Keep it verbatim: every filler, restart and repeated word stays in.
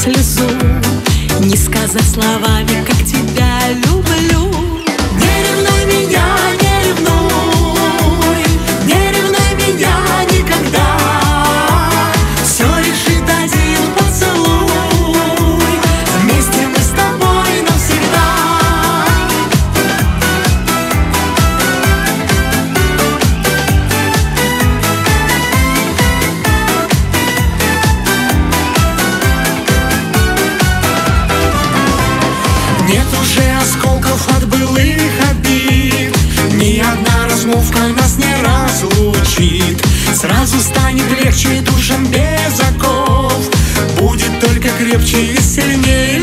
слезу, не сказать словами, как тебя люблю. Не ревнуй меня, не ревнуй, не ревнуй меня никогда. Все решит один поцелуй, вместе мы с тобой навсегда. Нет уже осколков от былых обид, ни одна размолвка нас не разлучит. Сразу станет легче душам без оков, будет только крепче и сильнее.